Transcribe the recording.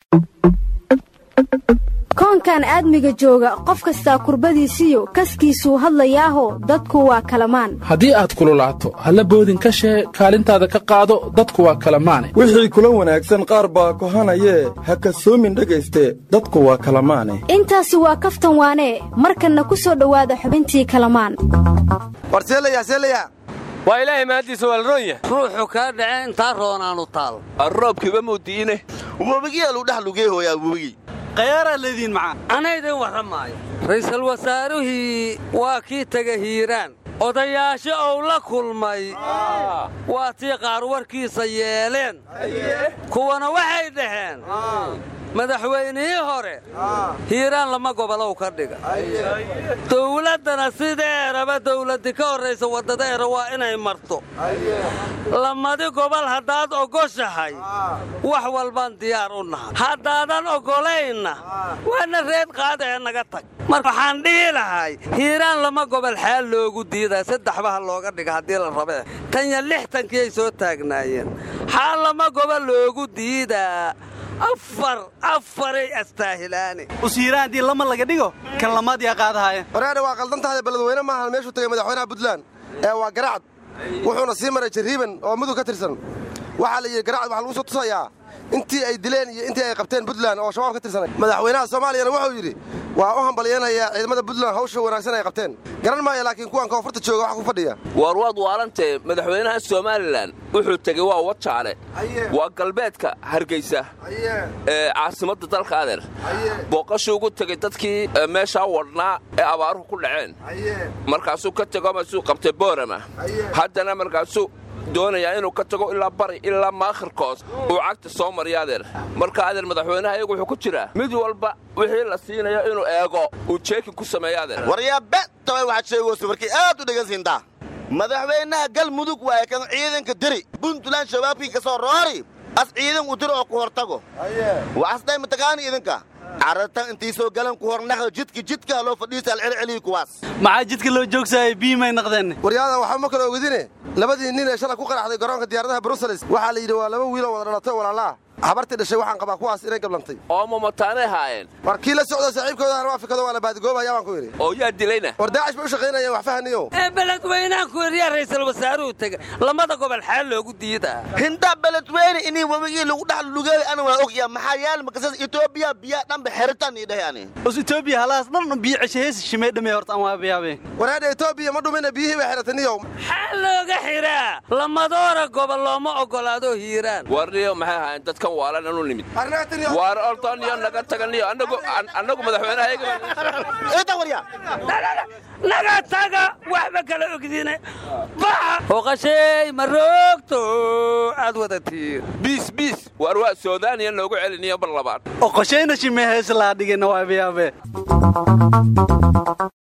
koonkan aadmiga jooga qof kasta kurbadiisiyo kaskiisuu hadlayaaho dadku waa kalamaan haddii aad kululaato halla boodin ka shee kaalintaada ka qaado dadku waa kalamaane wixii kula wanaagsan qaar baa kohanayee ha kasoomin dhegayste dadku waa kalamaane intaasi waa kaftan waanee markanna ku soo dhowaada xubintii kalamaan warseelaya waa ilaahay mahadiisa waa la roon yahay ruuxu kaa dhace intaa roonaanu taal arroobkiiba muudiine webigiyaaluu dhex lugee hooyaa webigii khayaaraa leediin macaan anaydin warramaayo ra'iisul wasaaruhii waa kii tega hiiraan odayaasho ou la kulmay waa tii qaar warkiisa yeeleen kuwana waxay dhaheen madaxweynihii hore hiiraan lama gobolow ka dhiga dawladdana sideeraba dawladdii ka horraysa waddadeera waa inay marto lamadi gobol haddaad ogoshahay wax walbaan diyaar u nahay haddaadan oggolaynna waana reed qaada ee naga tag marka waxaan dhihi lahay hiiraan lama gobol xaal loogu diidaa saddexbaha looga dhiga haddii la rabee tanya 60kiyay soo taagnaayeen xaal lama gobol loogu diidaa afaray astaahilaani usiiraan haddii lama laga dhigo kan lamaad yaa qaadahaya horeadha waa qaldan tahay beledweyne maahan meeshuu tagay madaxweynaha buntland ee waa garacad wuxuuna sii maray jariiban oo mudug ka tirsan waxaa la yidhi garacad waxaa lagu soo tusayaa intii ay dileen iyo intii ay qabteen buntland oo shabaab ka tirsanay madaxweynaha soomaaliyana wuxuu yidhi waa u hambalyeenayaa ciidamada buntland hawsha wanaagsan ay qabteen garan maaya laakiin kuwan koonfurta jooga waxa ku fadhiya war waad waalantee madaxweynaha somalilan wuxuu tegey waa wajaale waa galbeedka hargeysa ee caasimadda dalka adeer booqashuu ugu tegey dadkii meeshaa wadhnaa ee abaaruhu ku dhaceen markaasuu ka tego masuu qabtay boorama haddana markaasuu doonayaa inuu ka tago ilaa bari ilaa maakhirkoos uu cagta soo mariya adeer marka adeer madaxweynaha iyagu wuxuu ku jiraa mid walba wixii la siinayo inuu eego uu jeekin ku sameeyo adeer waryaabbe tabay waxaad sheegoosu markii aad u dhegaysiintaa madaxweynaha galmudug waaye kan ciidanka diri buntland shabaabkii ka soo roori as ciidan u dir oo ku hortago waxasdhay mataqaani idinka carartan intii soo galan ku hornaxda jidka loo fadhiisa alcelceliyi kuwaas maxaa jidka loo joogsaayay biimay naqdeen waryaadan waxba ma kala ogidine labadii nin ee shalay ku qaraxday garoonka diyaaradaha brussels waxaa la yidhi waa laba wiiloo wada dhalatay walaalaa habartii dhashay waxaan qabaa kuwaas inay gablantay oo mamataanay haayeen war kii la socda saaxiibkooda waafikado waa la baadigoobayaa baan ku yidhi oo yaa dilayna war daacish bay u shaqaynayaan wax fahaniyo beledweynahan ku yidhiyaa ra'iisul wasaaruhu tega lamada gobol xaal loogu diidaa hinda beledweyne inii webigii lagu dhex lugeey ana waa ogyaa maxaa yaal makasas etoobiya biyaa dhanba xeritaan ii dhahay ani os etoobiya halaas dhan biyo ceshaheesi shimay dhamay horta aan waa biyaabe waraadha etoobiya ma dhumina biyihii bay xerataniyo xaal looga xiraa lamadoora gobol looma oggolaado hiiraan warniyo maxay ahaayeen dadkan waalan anu nimid waar ortoniyo naga taganiyo annagu madaxweynaha naga taga waxba kala ogdine oqashay ma roogto aad wadatiin biis waar waa Soomaaliya noogu celiniyo bar labaad oqashayna shimay hees la dhigana waa biyaabe